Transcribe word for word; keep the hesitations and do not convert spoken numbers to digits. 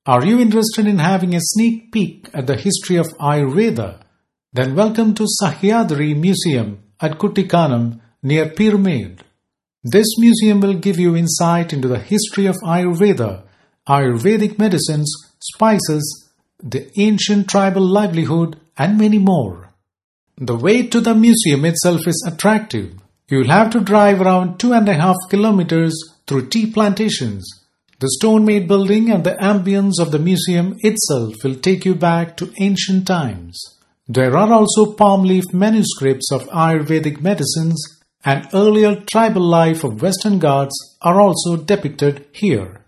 Are you interested in having a sneak peek at the history of Ayurveda? Then welcome to Sahyadri Museum at Kuttikanam near Pyramid. This museum will give you insight into the history of Ayurveda, Ayurvedic medicines, spices, the ancient tribal livelihood, and many more. The way to the museum itself is attractive. You will have to drive around two and a half kilometers through tea plantations. The stone-made building and the ambience of the museum itself will take you back to ancient times. There are also palm leaf manuscripts of Ayurvedic medicines, and earlier tribal life of Western Ghats are also depicted here.